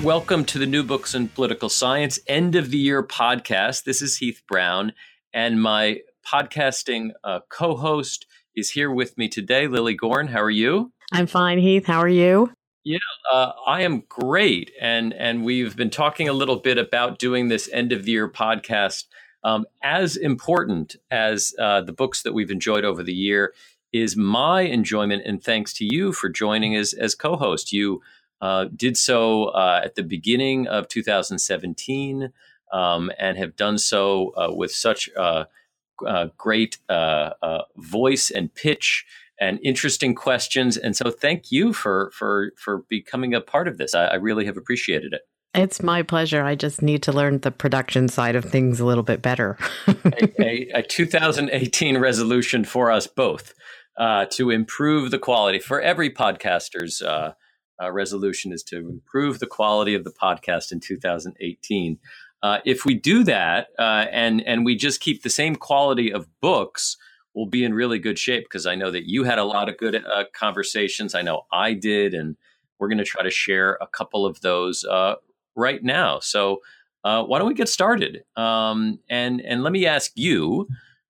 Welcome to the New Books in Political Science End of the Year podcast. This is Heath Brown, and my podcasting co-host is here with me today, Lily Gorn. How are you? I'm fine, Heath. How are you? Yeah, I am great. And we've been talking a little bit about doing this End of the Year podcast. As important as the books that we've enjoyed over the year is my enjoyment, and thanks to you for joining as co-host. You did so at the beginning of 2017 and have done so with such great voice and pitch and interesting questions. And so thank you for becoming a part of this. I really have appreciated it. It's my pleasure. I just need to learn the production side of things a little bit better. a 2018 resolution for us both to improve the quality. For every podcaster's resolution is to improve the quality of the podcast in 2018. If we do that and we just keep the same quality of books, we'll be in really good shape, because I know that you had a lot of good conversations. I know I did, and we're going to try to share a couple of those right now. So why don't we get started? And let me ask you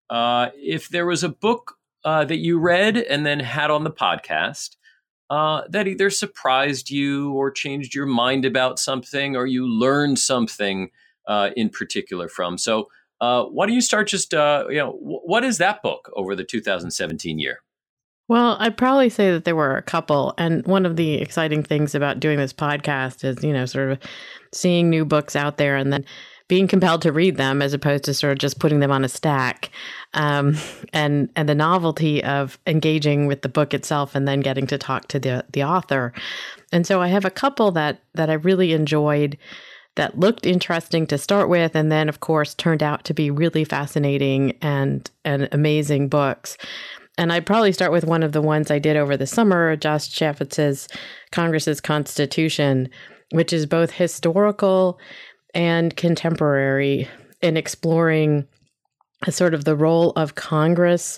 if there was a book that you read and then had on the podcast that either surprised you or changed your mind about something, or you learned something in particular from. So why don't you start just, what is that book over the 2017 year? Well, I'd probably say that there were a couple. And one of the exciting things about doing this podcast is, sort of seeing new books out there and then being compelled to read them, as opposed to sort of just putting them on a stack, and the novelty of engaging with the book itself and then getting to talk to the author. And so I have a couple that I really enjoyed, that looked interesting to start with, and then, of course, turned out to be really fascinating and amazing books. And I'd probably start with one of the ones I did over the summer, Josh Chaffetz's Congress's Constitution, which is both historical and contemporary in exploring sort of the role of Congress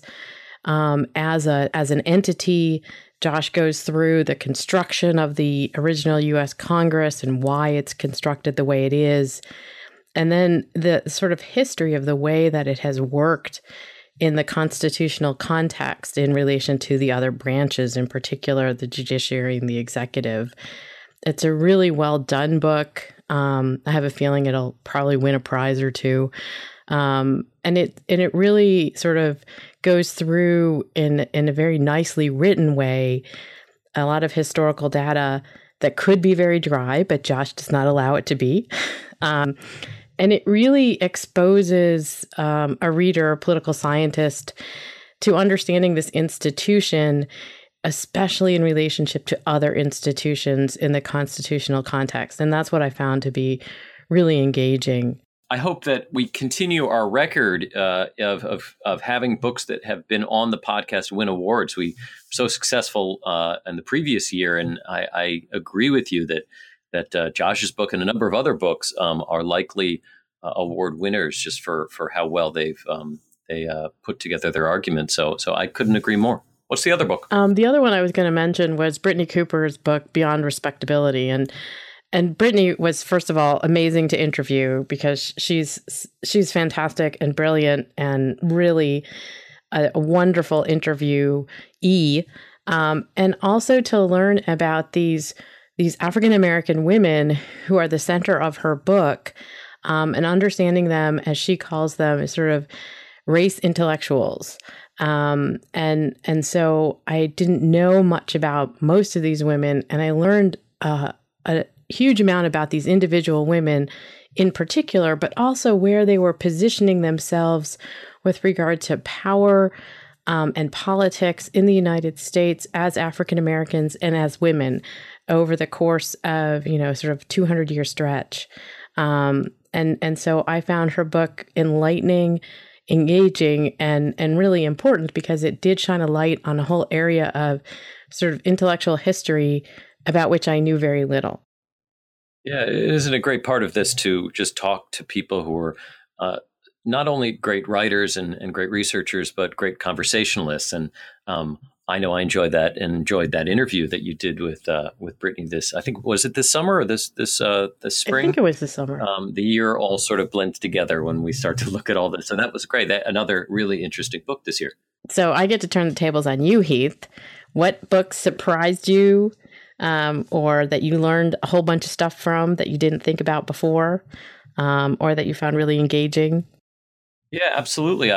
as an entity. Josh goes through the construction of the original U.S. Congress and why it's constructed the way it is, and then the sort of history of the way that it has worked in the constitutional context in relation to the other branches, in particular the judiciary and the executive. It's a really well done book. I have a feeling it'll probably win a prize or two. And it really sort of goes through in a very nicely written way a lot of historical data that could be very dry, but Josh does not allow it to be. And it really exposes a reader, a political scientist, to understanding this institution, especially in relationship to other institutions in the constitutional context. And that's what I found to be really engaging. I hope that we continue our record of having books that have been on the podcast win awards. We were so successful in the previous year, and I agree with you that Josh's book and a number of other books are likely award winners just for how well they put together their argument. So I couldn't agree more. What's the other book? The other one I was going to mention was Brittany Cooper's book, Beyond Respectability. And Brittany was, first of all, amazing to interview, because she's fantastic and brilliant and really a wonderful interviewee. And also to learn about these African-American women who are the center of her book, and understanding them, as she calls them, as sort of race intellectuals. And so I didn't know much about most of these women, and I learned a huge amount about these individual women in particular, but also where they were positioning themselves with regard to power and politics in the United States as African Americans and as women over the course of, sort of 200-year stretch. And so I found her book enlightening, engaging, and really important, because it did shine a light on a whole area of sort of intellectual history about which I knew very little. Yeah, isn't a great part of this to just talk to people who are not only great writers and great researchers, but great conversationalists. And I know I enjoyed that and enjoyed that interview that you did with Brittany. I think, was it this summer or this spring? I think it was this summer. The year all sort of blends together when we start to look at all this. So that was great. Another really interesting book this year. So I get to turn the tables on you, Heath. What books surprised you, or that you learned a whole bunch of stuff from that you didn't think about before, or that you found really engaging? Yeah, absolutely.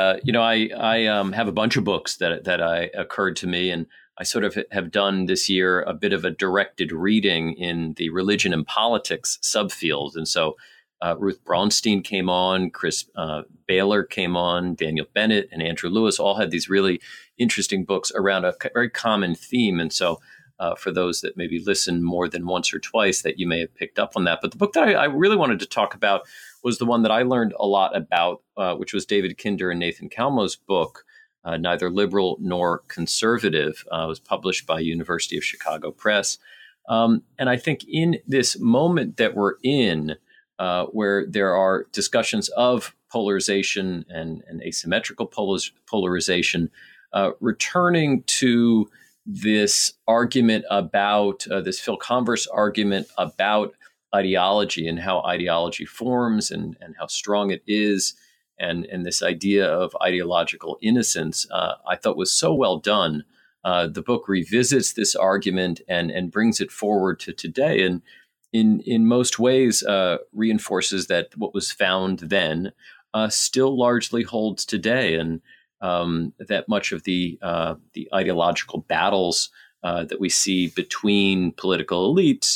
I have a bunch of books that occurred to me, and I sort of have done this year a bit of a directed reading in the religion and politics subfield. And so Ruth Braunstein came on, Chris Baylor came on, Daniel Bennett and Andrew Lewis all had these really interesting books around a very common theme. And so for those that maybe listen more than once or twice, that you may have picked up on that. But the book that I really wanted to talk about was the one that I learned a lot about, which was David Kinder and Nathan Kalmo's book, Neither Liberal Nor Conservative. It was published by University of Chicago Press. And I think in this moment that we're in, where there are discussions of polarization and asymmetrical polarization, returning to this argument about this Phil Converse argument about ideology and how ideology forms and how strong it is, and this idea of ideological innocence, I thought was so well done. The book revisits this argument and brings it forward to today, and in most ways reinforces that what was found then still largely holds today, and that much of the ideological battles that we see between political elites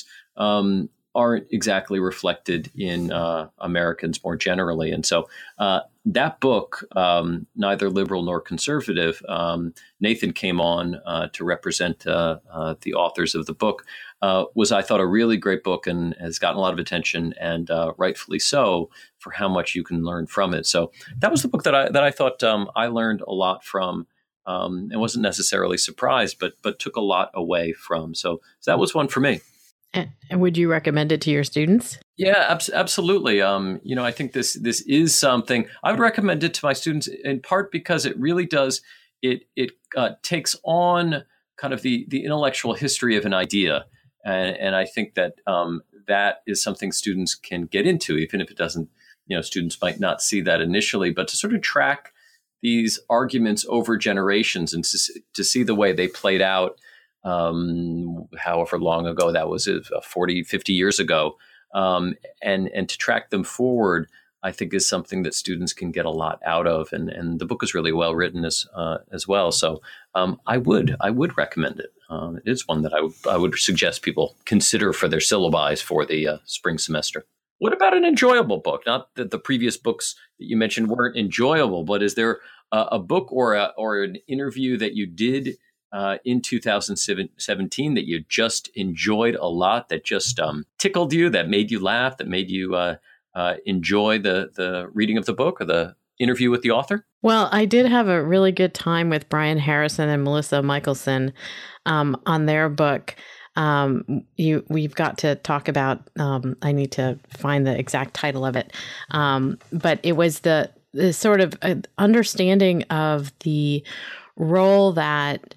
aren't exactly reflected in Americans more generally. And so that book, Neither Liberal Nor Conservative, Nathan came on to represent the authors of the book, was, I thought, a really great book and has gotten a lot of attention, and rightfully so, for how much you can learn from it. So that was the book that I thought I learned a lot from, and wasn't necessarily surprised, but took a lot away from. So that was one for me. And would you recommend it to your students? Yeah, absolutely. I think this is something I would recommend it to my students, in part because it really does. It takes on kind of the intellectual history of an idea, and I think that that is something students can get into, even if it doesn't. Students might not see that initially, but to sort of track these arguments over generations and to see the way they played out. However long ago that was, 40, 50 years ago, and to track them forward, I think is something that students can get a lot out of, and the book is really well written as well. So I would recommend it. It is one that I would suggest people consider for their syllabi for the spring semester. What about an enjoyable book? Not that the previous books that you mentioned weren't enjoyable, but is there a book or an interview that you did in 2017 that you just enjoyed a lot, that just tickled you, that made you laugh, that made you enjoy the reading of the book or the interview with the author? Well, I did have a really good time with Brian Harrison and Melissa Michelson on their book. We've got to talk about, I need to find the exact title of it, but it was the sort of understanding of the role that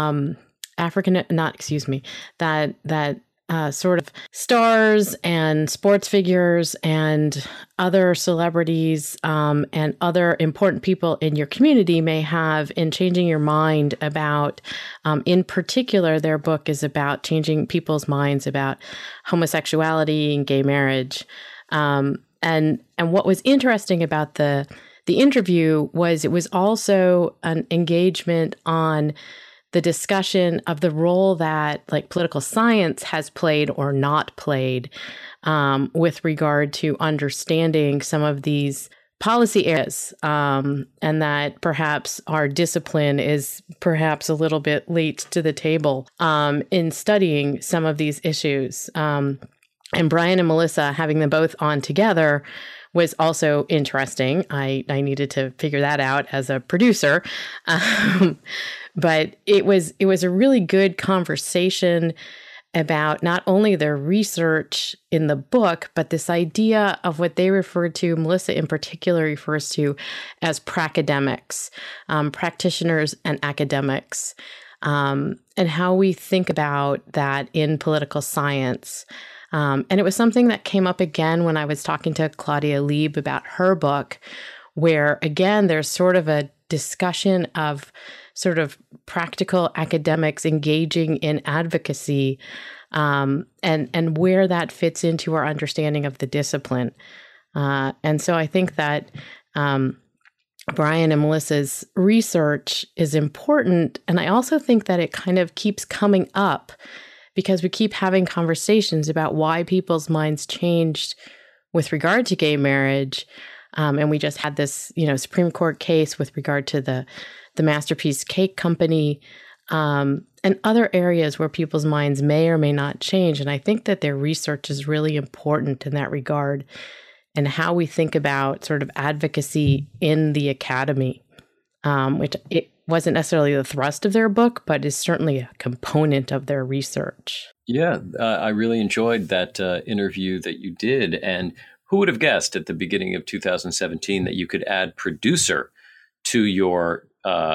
sort of stars and sports figures and other celebrities and other important people in your community may have in changing your mind about, in particular, their book is about changing people's minds about homosexuality and gay marriage. And what was interesting about the interview was it was also an engagement on the discussion of the role that political science has played or not played with regard to understanding some of these policy areas, and that perhaps our discipline is perhaps a little bit late to the table in studying some of these issues. And Brian and Melissa, having them both on together, was also interesting. I needed to figure that out as a producer. But it was a really good conversation about not only their research in the book, but this idea of what they referred to, Melissa in particular refers to as pracademics, practitioners and academics. and how we think about that in political science. And it was something that came up again when I was talking to Claudia Lieb about her book, where, again, there's sort of a discussion of sort of practical academics engaging in advocacy, and where that fits into our understanding of the discipline. And so I think that Brian and Melissa's research is important. And I also think that it kind of keeps coming up because we keep having conversations about why people's minds changed with regard to gay marriage. And we just had this, Supreme Court case with regard to the Masterpiece Cake Company, and other areas where people's minds may or may not change. And I think that their research is really important in that regard, and how we think about sort of advocacy in the academy, which it wasn't necessarily the thrust of their book, but is certainly a component of their research. Yeah, I really enjoyed that interview that you did. And who would have guessed at the beginning of 2017 that you could add producer to your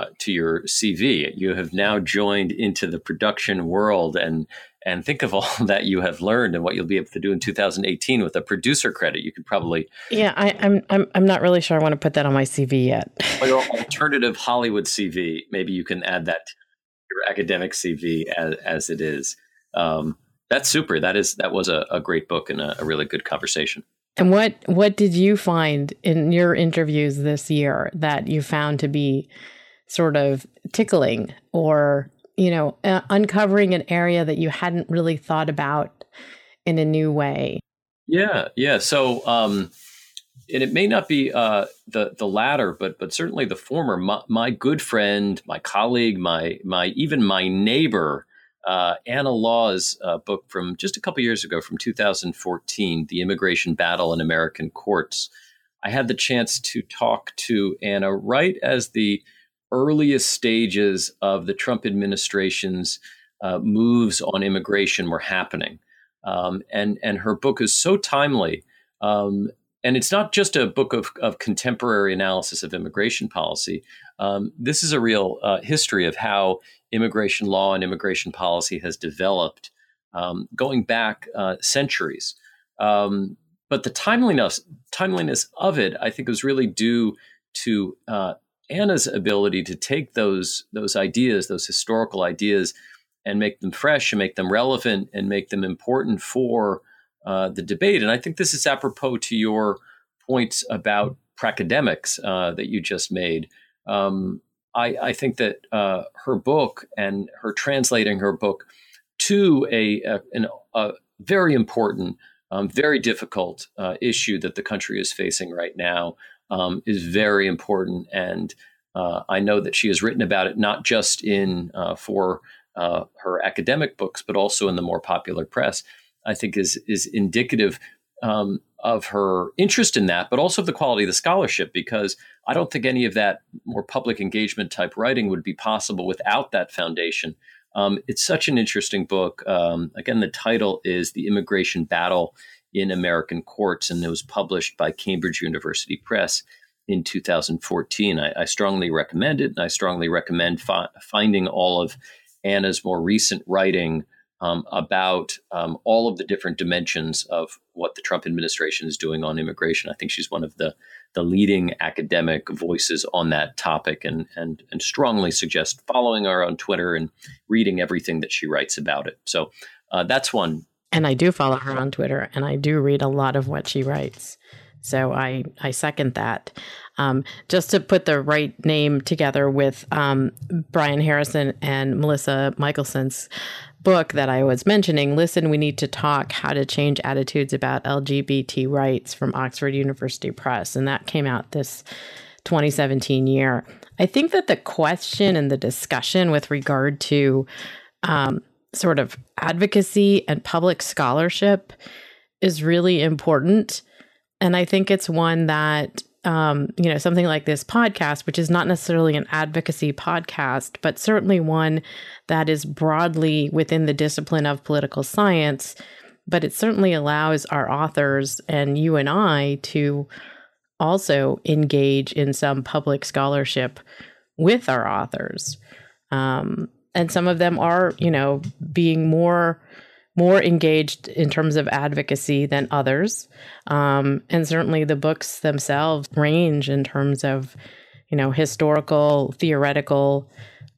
CV? You have now joined into the production world, and think of all that you have learned and what you'll be able to do in 2018 with a producer credit. You could probably I'm not really sure I want to put that on my CV yet. Your alternative Hollywood CV. Maybe you can add that to your academic CV as it is. That's super. That was a great book and a really good conversation. And what did you find in your interviews this year that you found to be sort of tickling, or uncovering an area that you hadn't really thought about in a new way? Yeah. So, and it may not be the latter, but certainly the former. My good friend, my colleague, even my neighbor, Anna Law's book from just a couple years ago, from 2014, The Immigration Battle in American Courts. I had the chance to talk to Anna right as the earliest stages of the Trump administration's moves on immigration were happening. And her book is so timely. And it's not just a book of contemporary analysis of immigration policy. This is a real history of how immigration law and immigration policy has developed going back centuries. But the timeliness of it, I think, was really due to Anna's ability to take those ideas, those historical ideas, and make them fresh and make them relevant and make them important for the debate. And I think this is apropos to your points about pracademics that you just made. I think that her book and her translating her book to a very important, very difficult issue that the country is facing right now is very important. And I know that she has written about it, not just for her academic books, but also in the more popular press. I think is indicative of her interest in that, but also of the quality of the scholarship, because I don't think any of that more public engagement type writing would be possible without that foundation. It's such an interesting book. Again, the title is The Immigration Battle in American Courts, and it was published by Cambridge University Press in 2014. I strongly recommend it, and I strongly recommend finding all of Anna's more recent writing about all of the different dimensions of what the Trump administration is doing on immigration. I think she's one of the leading academic voices on that topic, and strongly suggest following her on Twitter and reading everything that she writes about it. So that's one. And I do follow her on Twitter, and I do read a lot of what she writes. So I second that. Just to put the right name together with Brian Harrison and Melissa Michelson's book that I was mentioning, Listen, We Need to Talk, How to Change Attitudes About LGBT Rights, from Oxford University Press. And that came out this 2017 year. I think that the question and the discussion with regard to sort of advocacy and public scholarship is really important. And I think it's one that, something like this podcast, which is not necessarily an advocacy podcast, but certainly one that is broadly within the discipline of political science, but it certainly allows our authors and you and I to also engage in some public scholarship with our authors. And some of them are, being more engaged in terms of advocacy than others. And certainly the books themselves range in terms of, historical, theoretical,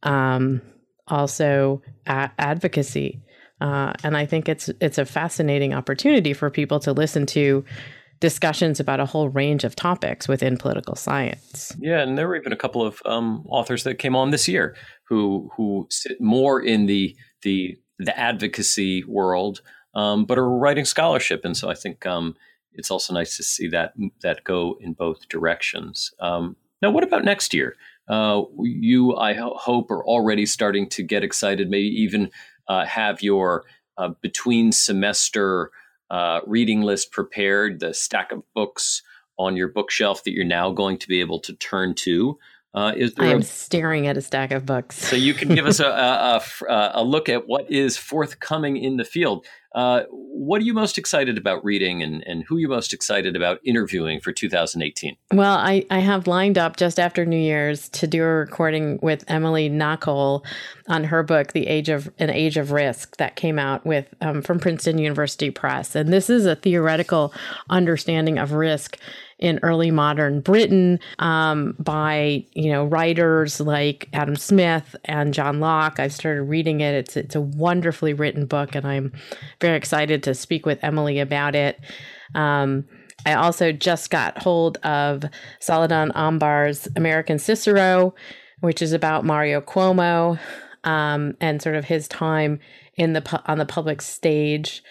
also advocacy. And I think it's a fascinating opportunity for people to listen to discussions about a whole range of topics within political science. Yeah, and there were even a couple of authors that came on this year who sit more in the advocacy world, but are writing scholarship, and so I think it's also nice to see that go in both directions. Now, what about next year? You, I hope, are already starting to get excited. Maybe even have your between semester reading list prepared, the stack of books on your bookshelf that you're now going to be able to turn to. I am staring at a stack of books. So you can give us a look at what is forthcoming in the field. What are you most excited about reading, and who are you most excited about interviewing for 2018? Well, I have lined up just after New Year's to do a recording with Emily Knockoll on her book, An Age of Risk, that came out with from Princeton University Press. And this is a theoretical understanding of risk in early modern Britain by writers like Adam Smith and John Locke. I've started reading it. It's a wonderfully written book, and I'm very excited to speak with Emily about it. I also just got hold of Saladin Ambar's American Cicero, which is about Mario Cuomo and sort of his time on the public stage.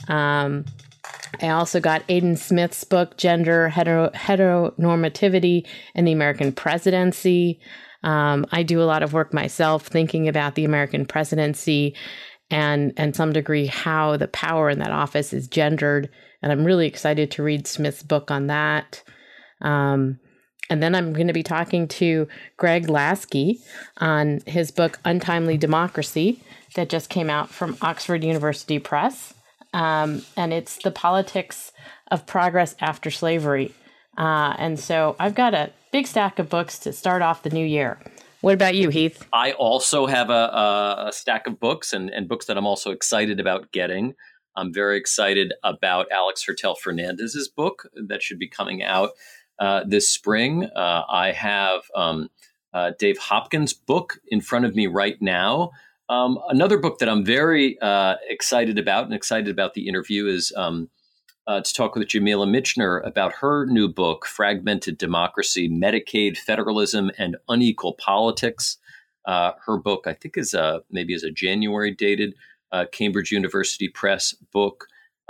I also got Aidan Smith's book, Gender, Heteronormativity and the American Presidency. I do a lot of work myself thinking about the American presidency and some degree how the power in that office is gendered. And I'm really excited to read Smith's book on that. And then I'm going to be talking to Greg Lasky on his book, Untimely Democracy, that just came out from Oxford University Press. And it's the politics of progress after slavery. And so I've got a big stack of books to start off the new year. What about you, Heath? I also have a stack of books and books that I'm also excited about getting. I'm very excited about Alex Hertel Fernandez's book that should be coming out this spring. I have Dave Hopkins' book in front of me right now. Another book that I'm very excited about the interview is to talk with Jamila Michener about her new book, Fragmented Democracy, Medicaid, Federalism, and Unequal Politics. Her book, I think, is maybe a January dated Cambridge University Press book.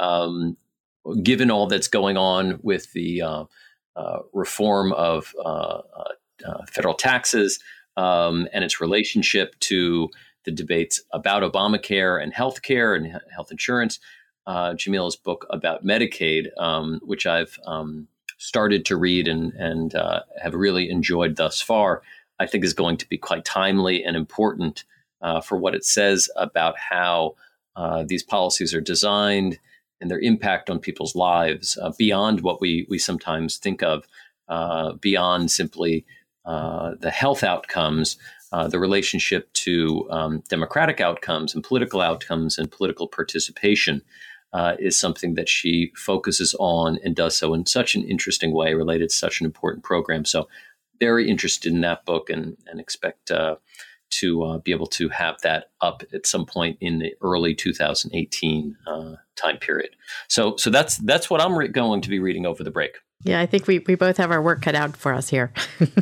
Given all that's going on with the reform of federal taxes and its relationship to the debates about Obamacare and healthcare and health insurance, Jamila's book about Medicaid, which I've started to read and have really enjoyed thus far, I think is going to be quite timely and important for what it says about how these policies are designed and their impact on people's lives beyond what we sometimes think of, beyond simply the health outcomes. The relationship to democratic outcomes and political participation is something that she focuses on and does so in such an interesting way related to such an important program. So very interested in that book and expect to be able to have that up at some point in the early 2018 time period. So that's what I'm going to be reading over the break. Yeah, I think we both have our work cut out for us here.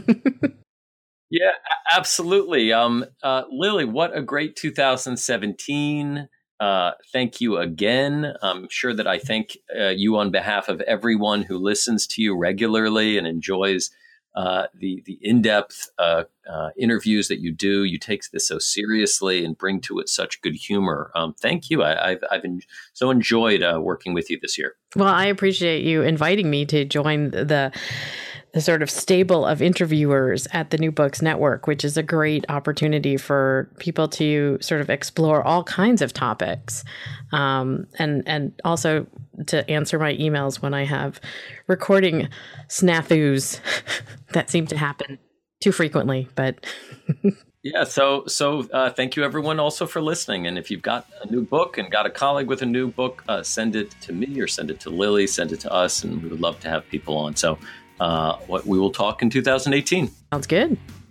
Yeah, absolutely. Lily, what a great 2017. Thank you again. I'm sure that I thank you on behalf of everyone who listens to you regularly and enjoys the in-depth interviews that you do. You take this so seriously and bring to it such good humor. Thank you. I've so enjoyed working with you this year. Well, I appreciate you inviting me to join the sort of stable of interviewers at the New Books Network, which is a great opportunity for people to sort of explore all kinds of topics, and also to answer my emails when I have recording snafus that seem to happen too frequently. But Yeah. So thank you everyone also for listening. And if you've got a new book and got a colleague with a new book, send it to me or send it to Lily, send it to us. And we would love to have people on. So we will talk in 2018. Sounds good.